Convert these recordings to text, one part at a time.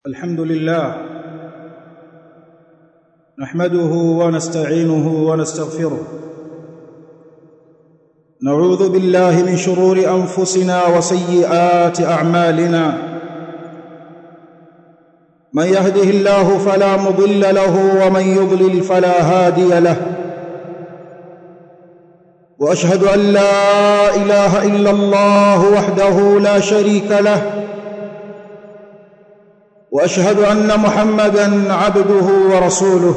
الحمد لله نحمده ونستعينه ونستغفره نعوذ بالله من شرور أنفسنا وسيئات أعمالنا من يهده الله فلا مضل له ومن يضلل فلا هادي له وأشهد أن لا إله إلا الله وحده لا شريك له وأشهد أن محمدًا عبده ورسوله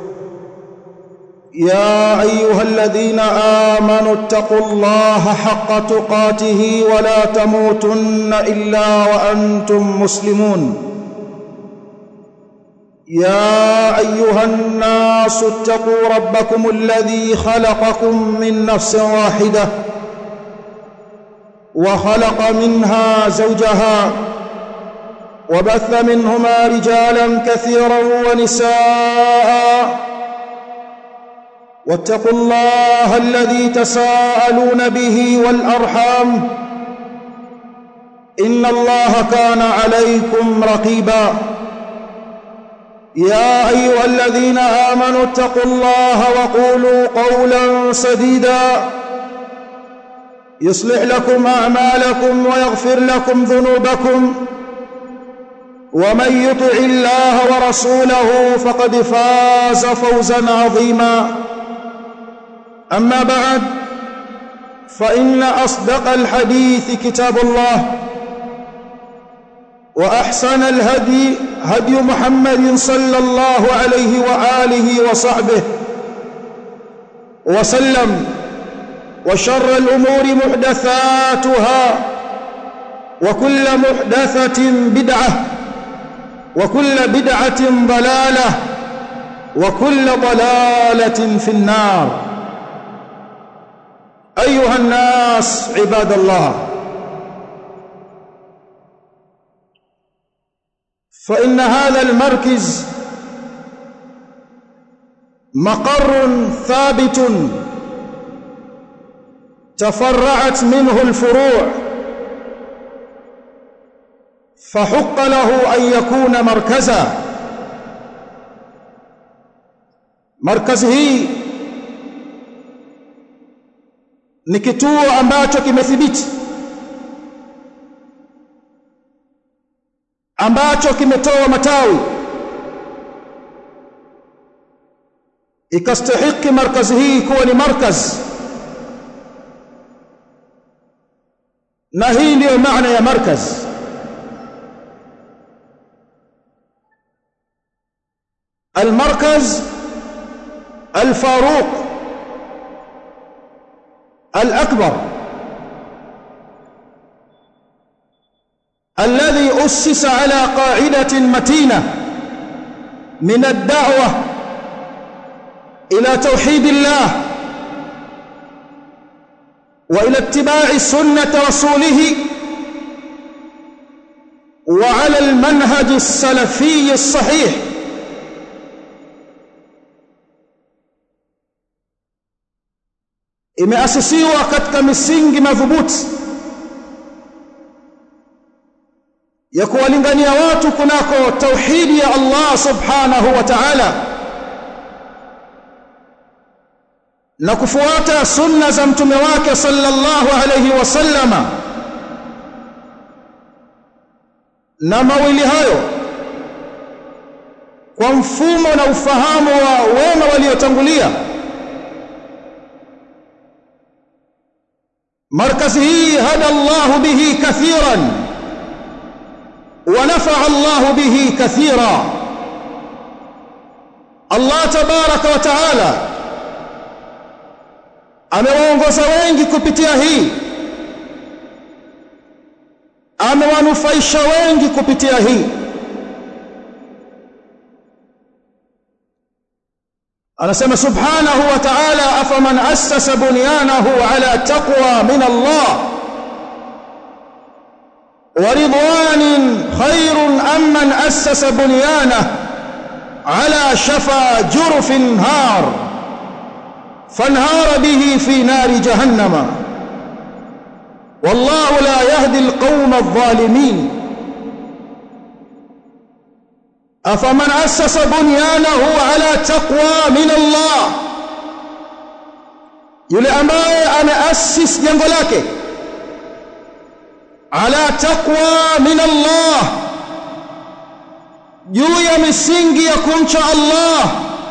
يا أيها الذين آمنوا اتقوا الله حق تقاته ولا تموتن إلا وأنتم مسلمون يا أيها الناس اتقوا ربكم الذي خلقكم من نفس واحدة وخلق منها زوجها وبث منهما رجالا كثيرا ونساء واتقوا الله الذي تساءلون به والأرحام إن الله كان عليكم رقيبا يا أيها الذين آمنوا اتقوا الله وقولوا قولا سديدا يصلح لكم أعمالكم ويغفر لكم ذنوبكم ومن يطع الله ورسوله فقد فاز فوزا عظيما أما بعد فإن أصدق الحديث كتاب الله وأحسن الهدي هدي محمد صلى الله عليه وآله وصحبه وسلم وشر الأمور محدثاتها وكل محدثة بدعة وكل بدعة ضلالة وكل ضلالة في النار أيها الناس عباد الله فإن هذا المركز مقر ثابت تفرعت منه الفروع فحق له أن يكون مركزا مركزه ni kituo ambacho kimethibiti ambacho kimetoa matawi ikastahiki markazi hii kuwa ni markaz na hii ndio maana ya markaz المركز الفاروق الأكبر الذي أسس على قاعدة متينة من الدعوة إلى توحيد الله وإلى اتباع سنة رسوله وعلى المنهج السلفي الصحيح imeasisiwa katika misingi madhubuti ya kuwalingania watu kunako tauhidi ya Allah subhanahu wa ta'ala na kufuata sunna za mtume wake sallallahu alayhi wasallama na mawili hayo kwa mfumo na ufahamu wa wema waliotangulia. مركزه هدى الله به كثيرا ونفع الله به كثيرا الله تبارك وتعالى amewaongoza wengi kupitia hii amewanufaisha wengi kupitia hii anasema subhanahu wa ta'ala afaman assasa bunyanahu ala taqwa min Allah wa ridwanin khairun amman assasa bunyanahu ala shafa jurfin har fanhara bihi fi nari jahannama wallahu la yahdi alqawma adh-dhalimin afaman assasa bunyanahu ala taqwa min Allah, yule ambaye ameassis jengo lake ala taqwa min Allah, juu ya misingi ya kumcha Allah,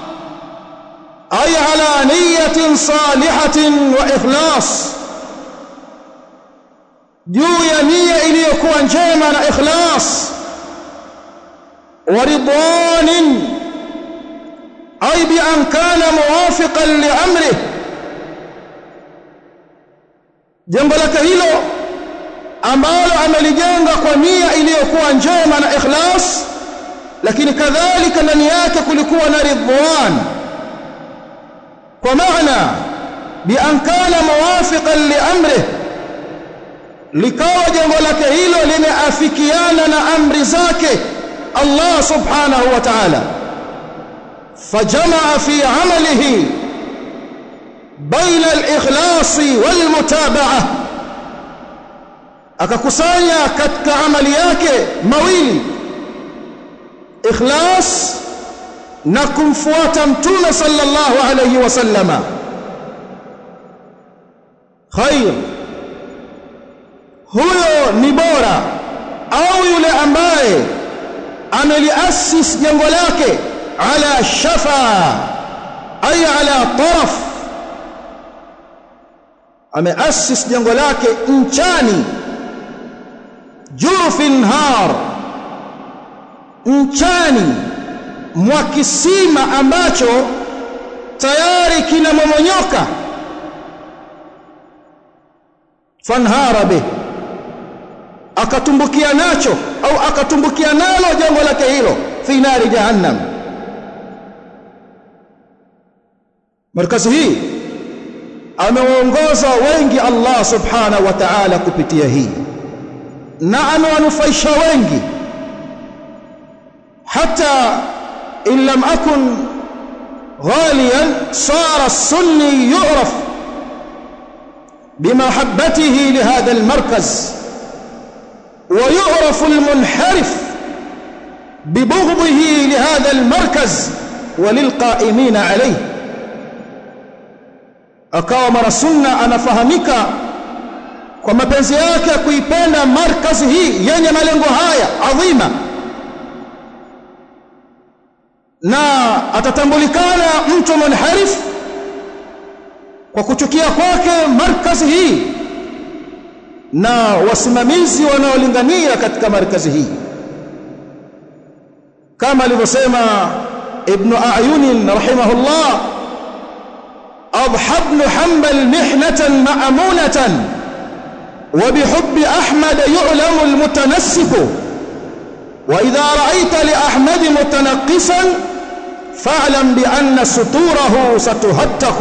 ay ala niyatin salihatin wa ikhlas, juu ya nia iliyokuwa njema na ikhlas, wa ridwanin ay bi an kana muwafiqan li amrihi, jengo lake hilo ambalo amelijenga kwa nia iliyokuwa njema na ikhlas, lakini kadhalika ndani yake kulikuwa na ridwan, kwa maana bi an kana muwafiqan li amrihi, likawa jengo lake hilo limeafikiana na amri zake Allah subhanahu wa ta'ala. Fajamaa fi amalihi baina al-ikhlas wal-mutaba'ah, akakusanya katika amali yake mawili, ikhlas na kumfuata mtume sallallahu alayhi wasallama. Khair, huyo ni bora au yule ambaye ameliassis jengo lake ala shafa ay ala taraf, ameassis jengo lake nchani, jurfi nhar, nchani mwa kisima ambacho tayari kinamomonyoka, fanhara bih, akatumbukia nacho au akatumbukia nalo jengo lake hilo fi nari jahannam. Markazi hii amewaongoza wengi Allah subhanahu wa ta'ala kupitia hii, na amewanufaisha wengi, hata in lam akun ghaliyan sara as-sunni yu'raf bimahabbatihi lihadha al-markaz, ويعرف المنحرف ببغضه لهذا المركز وللقائمين عليه. akawa mara sunna anafahamika kwa mapenzi yake kuipenda markazi hii yenye malengo haya adhima, na atatambulikana mtu munharif kwa kuchukia kwake markazi hii na wasimamizi wanaolingania katika markazi hii, kama alivyosema Ibn A'yun rahimahullah: أضحى ابن حنبل محنة مأمونة وبحب أحمد يعلم المتنسك، وإذا رأيت لأحمد متنقصا فاعلم بأن سطوره ستهتك.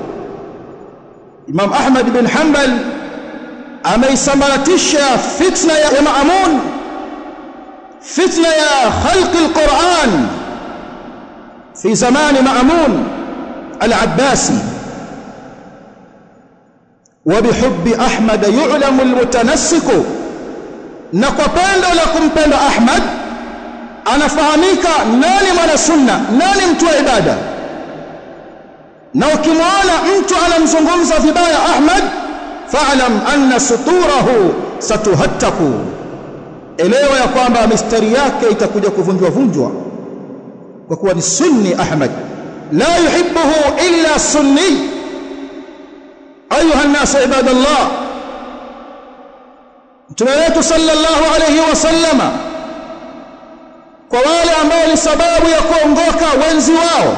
إمام أحمد بن حنبل أميسمرتش فتنة يا مأمون، فتنة يا خلق القرآن في زمان مأمون العباسي. وبحب أحمد يعلم المتنسك، نقبل لكم بند أحمد أنا فهميك ناني من السنة، ناني متو عبادة، نوكموانا mtu anamzungumza vibaya Ahmad, fa'lam anna suturuhu satuhattaku, elewa ya kwamba mistari yake itakuja kuvunjwa vunjwa, kwa kuwa ni sunni Ahmad, la yuhibbuhu illa sunni. Ayuha an-nas ibadallah, Mtume wetu sallallahu alayhi wasallama kwa wale ambao ni sababu ya kuongoka wenzi wao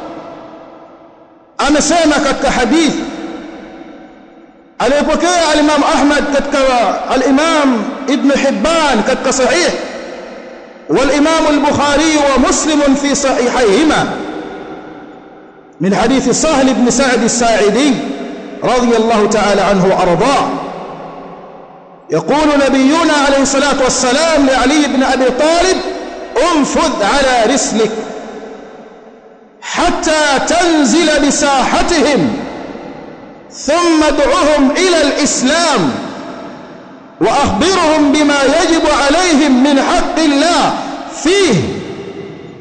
amesema katika hadith aliyopokea al-Imam Ahmad katika al-Imam Ibn Hibban katika sahih, wal-Imam al-Bukhari wa Muslim fi sahihayhima من حديث سهل بن سعد الساعدي رضي الله تعالى عنه وأرضاه، يقول نبينا عليه الصلاة والسلام لعلي بن أبي طالب: انفذ على رسلك حتى تنزل بساحتهم ثم ادعهم إلى الإسلام وأخبرهم بما يجب عليهم من حق الله فيه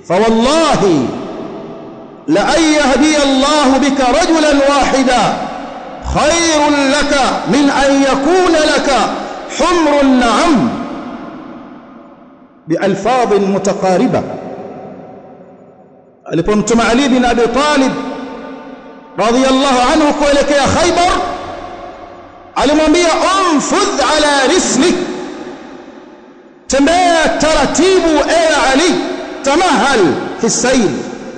فوالله لأن يهدي الله بك رجلا واحدا خير لك من أن يكون لك حمر النعم بألفاظ متقاربة. alipomtuma Ali bin Abi Talib radhiyallahu anhu kuelekea Khaybar, alimwambia umfudh ala rislik, tembea taratibu ewe Ali, tamahal fi sayr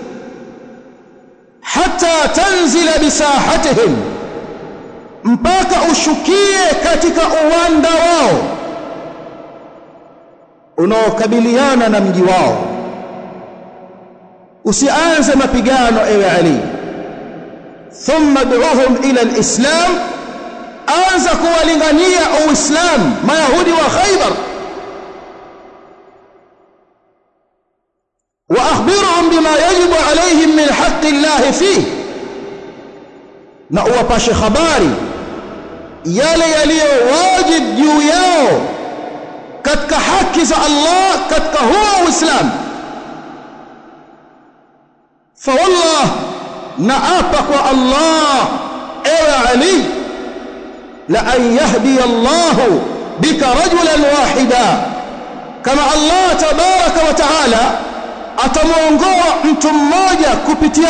hatta tanzila bisahatihim, mpaka ushukie katika uwanda wao unaokabiliana na mji wao. Usianze mapigano ewe Ali. Thumma du'uhum ila al-islam, anza kuwalingania uislamu mayahudi wa Khaybar. Wa akhbirhum bima yajibu alayhim min haqqi Allah fihi, na uwapashe habari yale yaliyo wajib juu yao katika haki za Allah katika huo Uislamu. فوالله نأبك الله ايوه علي لأن يهدي الله بك رجلا واحدا, كما الله تبارك وتعالى atamuongoa mtu mmoja kupitia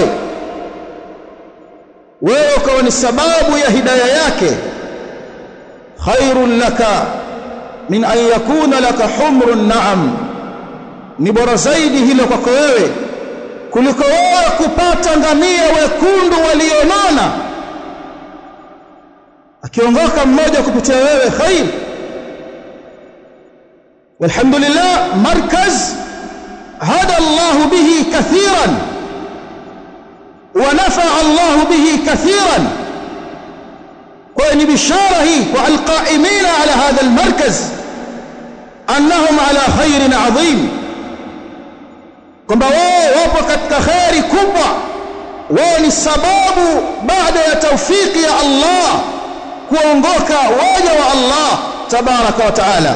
wewe ukawa ni sababu ya hidayah yake. khairun laka min an yakuna laka humrun na'am, ni bora zaidi hilo kwako wewe kuliko wewe kupata ngamia wekundu walionona. Akiongoka mmoja kupitia wewe khair. walhamdulillah, markaz hada Allah bihi kathiran wa nafa'a Allah bihi kathiran. kwa ni bishara hii kwa alqa'imina ala hadha almarkaz annahum ala khairin 'azim, kwamba wao wapo katika khairi kubwa. wao ni sababu baada ya tawfiki ya Allah kuongoka waja wa Allah tabaraka wa taala.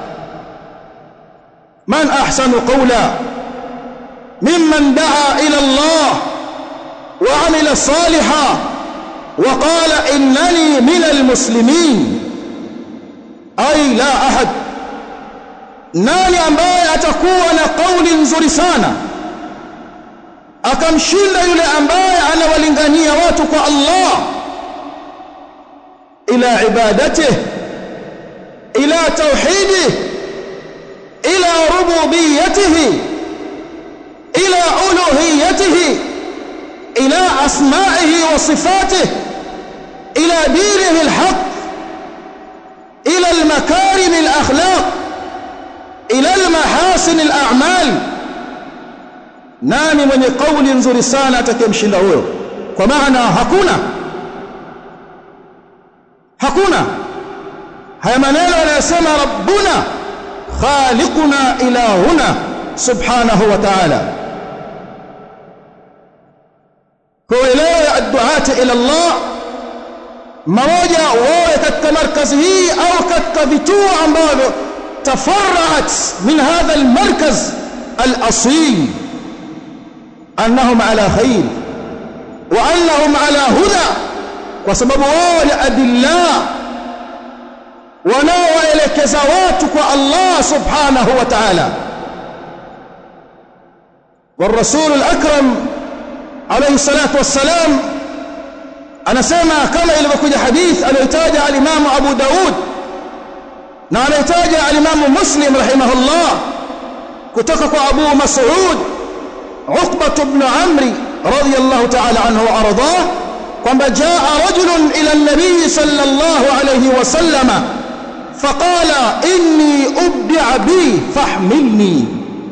man ahsanu qawla mimman daa ila Allah wa amila salihan wa qala innani minal muslimin. ay la ahad, nani ambaye atakuwa na kauli nzuri sana akamshinda yule ambaye anawalingania watu kwa Allah, ila ibadatihi, ila tauhidihi, ila rububiyyatihi, ila uluhiyyatihi, ila asma'ihi wa sifatihi, ila dinihi alhaq, ila almakarim alakhlaq, ila almahasin al'amal. nani mwenye kauli nzuri sana atakayemshinda huyo? Kwa maana hakuna. haya maneno yanasema rabbuna khaliquna ilahuna subhanahu wa ta'ala. kwa ilaya ad-du'ati ila Allah, mmoja wawe katika markazi hii au katika vituo ambavyo tafarra'at min hadha al-markaz al-asil, annahum ala khair wa annahum ala huda, kwa sababu wao ni adilla wanaoelekeza watu kwa Allah subhanahu wa ta'ala. والرسول الأكرم عليه الصلاة والسلام anasema kama ilivyokuja hadith aliyotaja al-Imam Abu Daud na aliyotaja al-Imam Muslim rahimahullah kutoka kwa Abu Mas'ud Uqbah ibn Amr radiyallahu ta'ala anhu wa ardhah, kwamba jaa rajulun ila an-nabiy sallallahu alayhi wa sallama faqala inni ubdi'a bi fahmilni.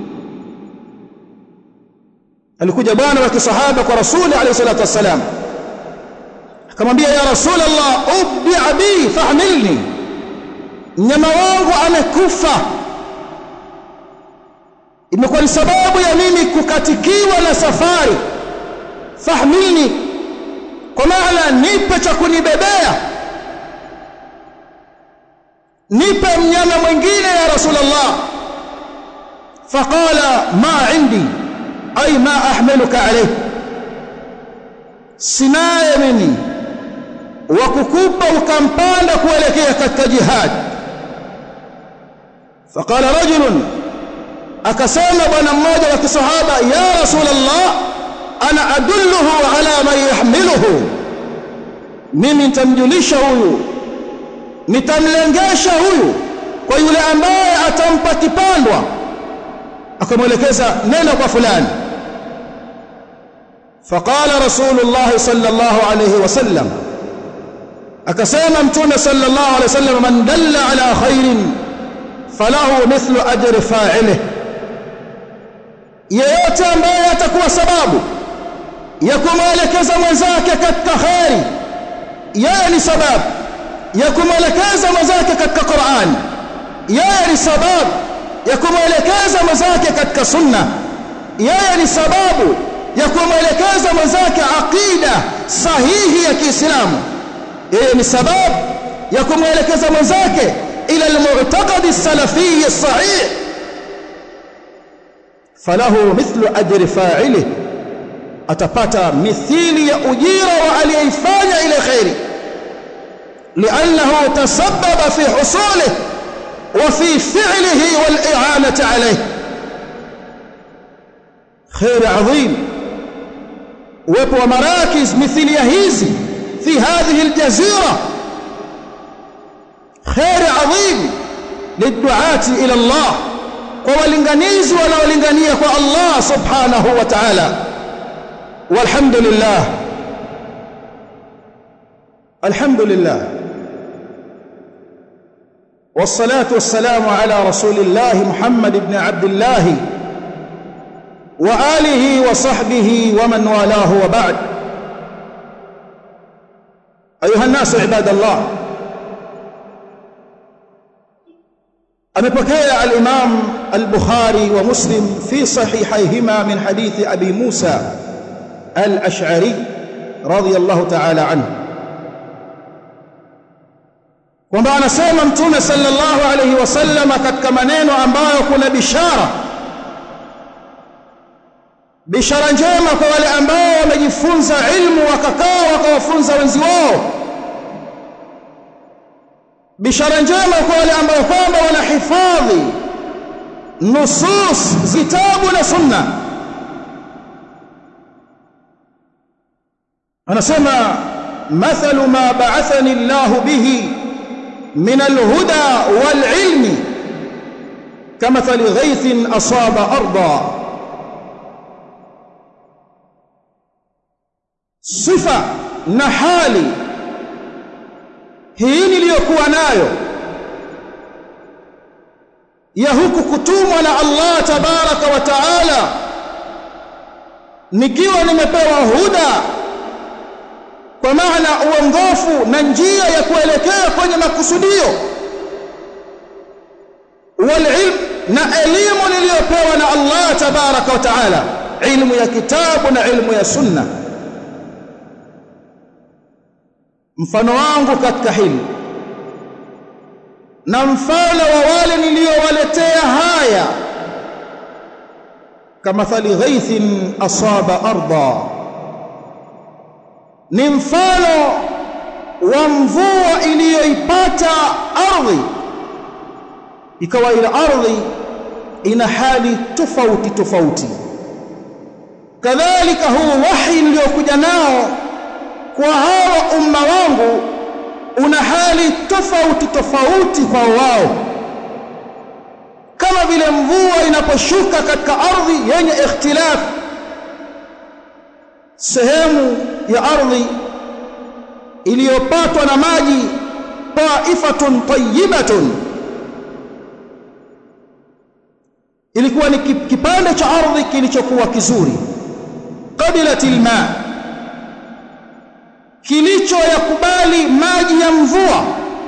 alikuja bwana wa kisahaba kwa rasuli alayhi salatu wassalam akamwambia, ya Rasulullah, ubdi'a bi fahmilni, mnyama wangu amekufa, imekuwa ni sababu ya mimi kukatikiwa na safari. Fahmilni, kwa maana nipe cha kunibebea, nipe mnyama mwingine ya Rasulullah. Faqala ma indi, ay ma ahmiluka alayhi, sinaye mimi wa kukupa ukampanda kuelekea katika jihad. Faqala rajulun, akasema bwana mmoja wa kisahaba, ya Rasulullah, ana adulluhu ala man yahmiluhu, mimi nitamjulisha huyu, nitamlengesha huyu kwa yule ambaye atampa kipandwa. Akamwelekeza, nenda kwa fulani. Faqala Rasulullah sallallahu alayhi wasallam, akasema mtume sallallahu alayhi wasallam, man dalla ala khairin falahu mithlu ajri fa'ilihi, yeyote ambaye atakuwa sababu ya kumwelekeza mwenzake katika khairi, yeye ni sababu ya kumwelekeza mwenzake katika Qur'an, yeye ni sababu ya kumwelekeza mwenzake katika sunna, yeye ni sababu ya kumwelekeza mwenzake aqida sahihi ya Kiislamu, yeye ni sababu ya kumwelekeza mwenzake ila al-mu'taqad as-salafi as-sahih, falahu mithlu ajri fa'ilihi, atapata mithili ya ujira wa aliyefanya ile khairi, li'annahu tasabbaba fi husulihi wa fi fi'lihi wal i'anati alayhi. khair adhim, uwepo wa marakiz mithili ya hizi fi hadhihi al-jazira, khair adhim liduati ila Allah, kwa walinganizi wanaolingania kwa Allah subhanahu wa ta'ala. Walhamdulillah, alhamdulillah, wassalatu wassalamu ala rasulillah Muhammad ibn Abdullah wa alihi wa sahbihi wa man walahu, wa ba'd. Ayuha an-nas ibadallah, amepokea al-Imam al-Bukhari wa Muslim fi sahihayhima min hadithi Abi Musa al-Ash'ari radiyallahu ta'ala anhu, kwamba anasema mtume sallallahu alayhi wasallam katika maneno ambayo kuna bishara njema kwa wale ambao wamejifunza ilmu wakakaa wakawafunza wenzi wao, bishara njema kwa wale ambao kwamba wanahifadhi nusus zitabu na sunna. anasema mathalu ma ba'athani Allah bihi min al-huda wal-ilmi kamathali ghaythin asaba arda, sifa na hali hii niliyokuwa nayo ya huku kutumwa na Allah tabaraka wa taala, nikiwa nimepewa huda, kwa maana uongofu na njia ya kuelekea kwenye makusudio, wal ilm, na elimu niliyopewa na Allah tabaraka wa taala, ilmu ya kitabu na ilmu ya sunna. Mfano wangu katika hili na mfano wa wale niliowaletea haya, kama thali ghaithin asaba arda, ni mfano wa mvua iliyoipata ardhi, ikawa ile ardhi ina hali tofauti tofauti. Kadhalika huu wahi niliokuja nao kwa hawa umma wangu una hali tofauti tofauti kwa wao, kama vile mvua inaposhuka katika ardhi yenye ikhtilaf, sehemu ya ardhi iliyopatwa na maji taifatun tayyibatun, ilikuwa ni kipande cha ardhi kilichokuwa kizuri, qabilatil ma, kilicho yakubali maji ya mvua,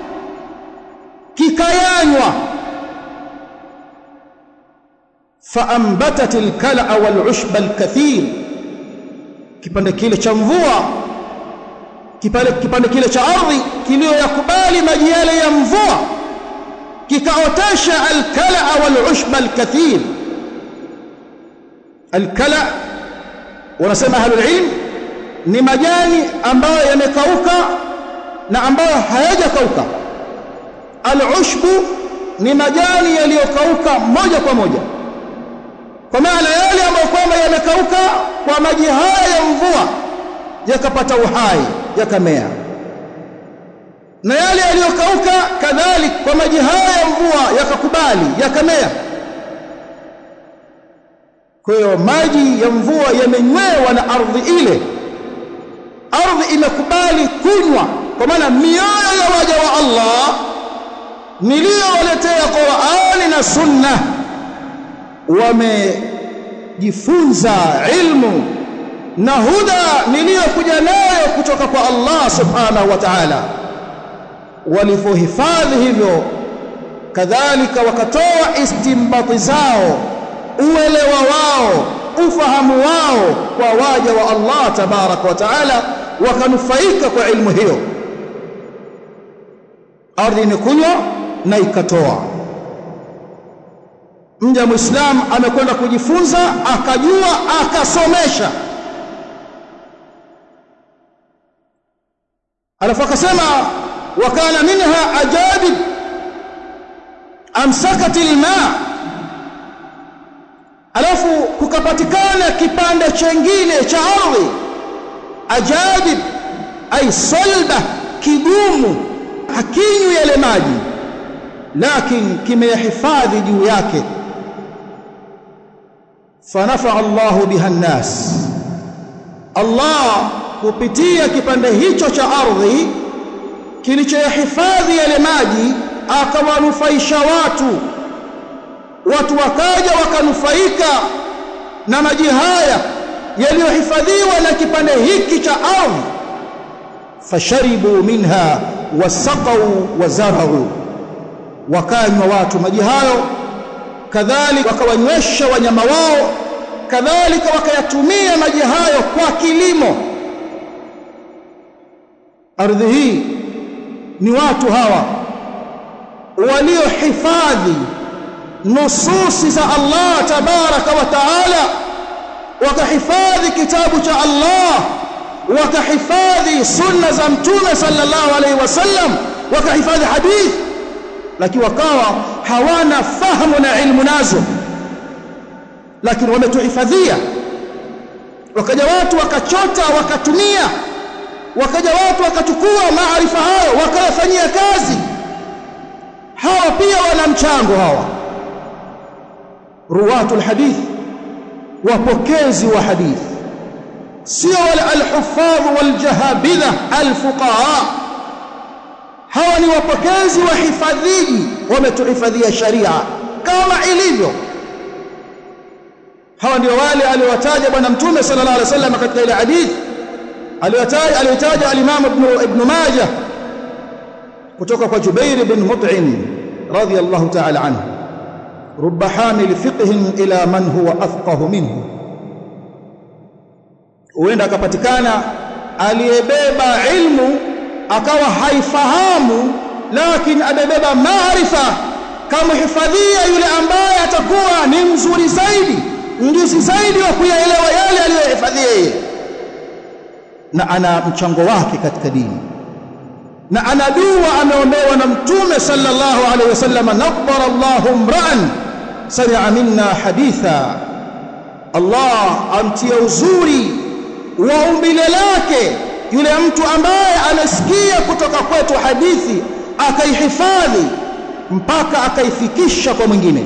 kikayanywa. Faambatatil kal'a wal ushba al kathir, kipande kile cha mvua, kipande kile cha ardhi kiliyoyakubali maji yale ya mvua, kikaotesha al kal'a wal ushba al kathir. Al-kala wanasema ahlul ilm ni majani ambayo yamekauka na ambayo hayajakauka. Al-ushbu ni majani yaliyokauka moja kwa moja, kwa maana yale ambayo kwamba yamekauka kwa maji haya ya mvua yakapata uhai yakamea, na yale yaliyokauka kadhalika kwa maji haya ya mvua yakakubali yakamea. Kwa hiyo maji ya mvua yamenywewa na ardhi ile, ardhi imekubali kunywa, kwa maana mioyo ya waja wa Allah niliyowaletea Qur'ani na Sunna wamejifunza ilmu na huda niliyokuja nayo kutoka kwa Allah subhanahu wa ta'ala. Walivyohifadhi hivyo, kadhalika wakatoa istimbati zao, uelewa wao, ufahamu wao kwa waja wa Allah tabaraka wa taala, wakanufaika kwa ilmu hiyo. Ardhi imekunywa na ikatoa. Mja Muislam amekwenda kujifunza, akajua, akasomesha, alafu akasema wakana minha ajadib amsakat alma, alafu kukapatikana kipande chengine cha ardhi, ajadib ay salba, kigumu, hakinywi yale maji, lakini kimehifadhi juu yake. Fanafaa Allahu biha an-nas, Allah kupitia kipande hicho cha ardhi kilichohifadhi yale maji akawanufaisha watu wakaja wakanufaika na maji haya yaliyohifadhiwa na kipande hiki cha ardhi. Fasharibu minha wasaqau wazarau, wakanywa watu maji hayo, kadhalika wakawanywesha wanyama wao, kadhalika wakayatumia maji hayo kwa kilimo. Ardhi hii ni watu hawa waliohifadhi nususi za Allah tabaraka wa taala, wakahifadhi kitabu cha Allah, wakahifadhi sunna za mtume sallallahu alaihi wasallam, wakahifadhi hadithi, lakini wakawa hawana fahamu na ilmu nazo, lakini wametuhifadhia. Wakaja watu wakachota wakatumia, wakaja watu wakachukua maarifa hayo wakayafanyia kazi. Hawa pia wana mchango, hawa ruwatul hadith, wapokezi wa hadithi, sio wale alhuffadh waljahabidha alfuqaha. Hawa ni wapokezi wahifadhiji, wametuhifadhia sharia kama ilivyo. Hawa ndio wale aliowataja bwana mtume sallallahu alaihi wasallam katika ile hadithi aliyotaja al-Imam Ibn Majah kutoka kwa Jubair bin Mut'im radiyallahu ta'ala anhu, rubba hamil fiqhin ila man huwa afqahu minhu. Huenda akapatikana aliyebeba ilmu akawa haifahamu, lakini amebeba maarifa, kama hifadhia yule ambaye atakuwa ni mzuri zaidi, mjuzi zaidi wa kuyaelewa yale aliyohifadhia yeye, na ana mchango wake katika dini, na ana dua ameombewa na mtume sallallahu alaihi wasallam, nabbara Allahu mra'an sami'a minna haditha, Allah amtia uzuri wa umbile lake yule mtu ambaye anasikia kutoka kwetu hadithi akaihifadhi mpaka akaifikisha kwa mwingine.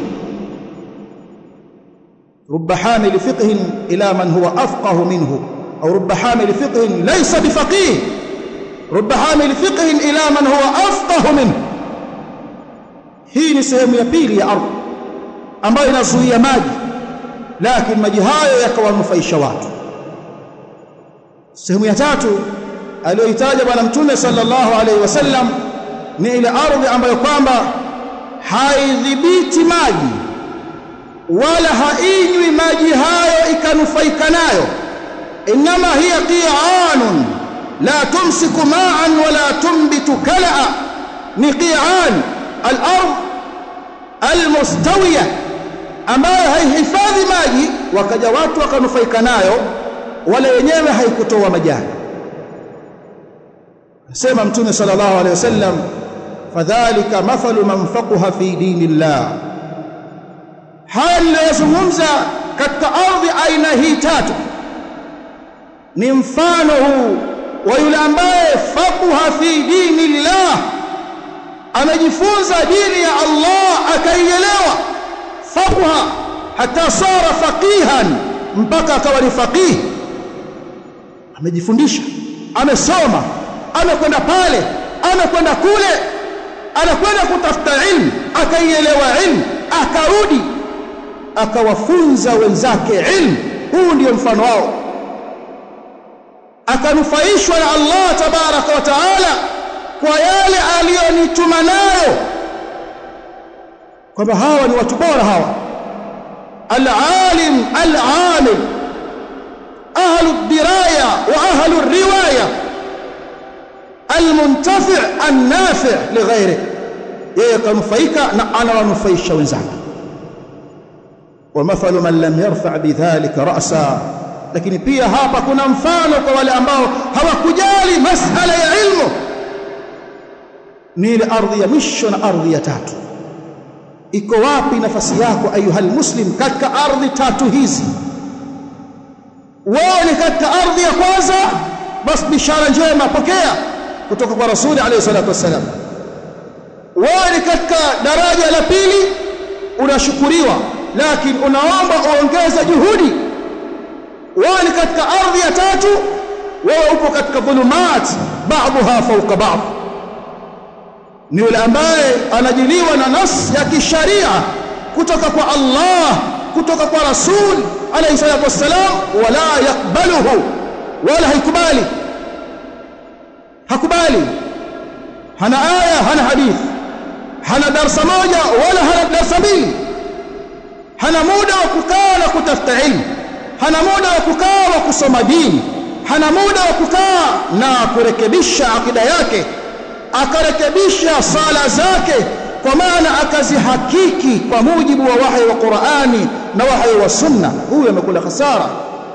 Rubba hamil fiqhin ila man huwa afqahu minhu, au rubba hamil fiqhin laysa bifaqih, rubba hamil fiqhin ila man huwa afqahu minhu. Hii ni sehemu ya pili ya ardhi ambayo inazuia maji, lakini maji hayo yakawanufaisha watu. Sehemu ya tatu aliyoitaja bwana mtume sallallahu alaihi wasallam ni ile ardhi ambayo kwamba haidhibiti maji wala hainywi maji hayo ikanufaika nayo. Inma hiya qi'anun la tumsiku ma'an wala tumbitu kal'a, ni qi'an al-ardh al-mustawiya ambayo haihifadhi maji wakaja watu wakanufaika nayo, wala yenyewe haikutoa majani. Sema Mtume sallallahu alaihi wasallam, fadhalika mathalu man faqaha fi dinillah. Haya niliyozungumza katika ardhi aina hii tatu ni mfano huu wa yule ambaye faqaha fi dinillah, amejifunza dini ya Allah akaielewa. Faqaha hata sara faqihan, mpaka akawa ni faqih. Amejifundisha, amesoma, amekwenda pale, amekwenda kule, anakwenda kutafuta ilmu, akaielewa ilmu, akarudi akawafunza wenzake ilmu. Huu ndio mfano wao, akanufaishwa na Allah tabaraka wa taala kwa yale aliyonituma nayo, kwamba hawa ni watu bora hawa. Al-alim al-amil, ahlu ad-diraya wa ahlu ar-riwaya, al-muntafi' an-nafi' li ghayrihi. Yeye kanufaika na anawanufaisha wenzake. Wa mathalu man lam yarfa' bidhalika ra'sa, lakini pia hapa kuna mfano kwa wale ambao hawakujali masala ya ilmu. Ni ile ardhi ya mwisho na ardhi ya tatu. Iko wapi nafasi yako ayuhal muslim katika ardhi tatu hizi? Wewe ni katika ardhi ya kwanza, basi bishara njema pokea kutoka kwa Rasuli alayhi salatu wasallam. Wewe ni katika daraja la pili, unashukuriwa, lakini unaomba uongeze juhudi. Wewe ni katika ardhi ya tatu, wewe upo katika dhulumat ba'daha fawqa ba'd. Ni yule ambaye anajiliwa na nas ya kisharia kutoka kwa Allah, kutoka kwa Rasul alayhi salatu wassalam, wala yakbaluhu, wala haikubali. Hakubali, hana aya, hana hadith, hana darasa moja wala hana darasa mbili, hana muda wa kukaa na kutafuta ilmu, hana muda wa kukaa wa kusoma dini, hana muda wa kukaa na kurekebisha akida yake, akarekebisha sala zake, kwa maana akazihakiki kwa mujibu wa wahyi wa Qur'ani na wahyi wa sunna. Huyo amekula hasara.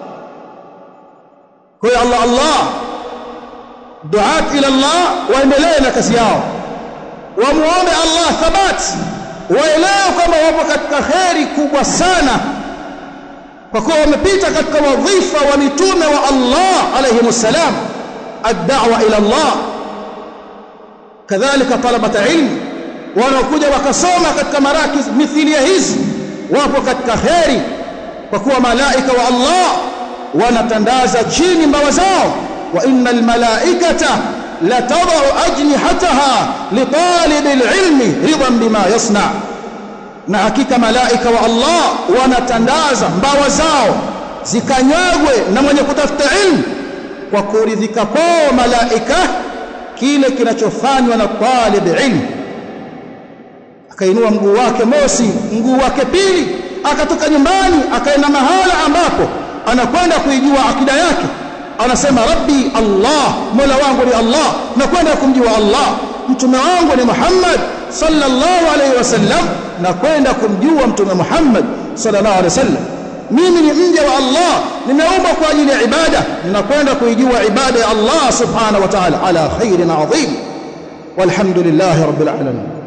Kwa hiyo Allah duat ila Allah waendelee na kazi yao, wamuombe Allah thabat, waelewe kwamba wapo katika kheri kubwa sana, kwa kuwa wamepita katika wadhifa wa mitume wa Allah alayhimus salam, ad-da'wa ila Allah. Kadhalika talabata ilmu wanaokuja wakasoma katika marakiz mithilia hizi wapo katika kheri, kwa kuwa malaika wa Allah wanatandaza chini mbawa zao. Wa innal malaikata la tadau ajnihataha li talibil ilmi ridan bima yasna, na hakika malaika wa Allah wanatandaza mbawa zao zikanyagwe na mwenye kutafuta ilmu kwa kuridhika kwao malaika kile kinachofanywa na talib ilmu. Akainua mguu wake mosi, mguu wake pili, akatoka nyumbani akaenda mahala ambapo anakwenda kuijua akida yake. Anasema rabbi Allah, mola wangu ni Allah, nakwenda kumjua Allah. Mtume wangu ni Muhammad sallallahu alaihi wasallam, nakwenda kumjua mtume Muhammad sallallahu alaihi wasallam. Mimi ni mja wa Allah, nimeumbwa kwa ajili ya ibada, ninakwenda kuijua ibada ya Allah subhanahu wa ta'ala ala khairin adhim. Walhamdulillahi rabbil alamin.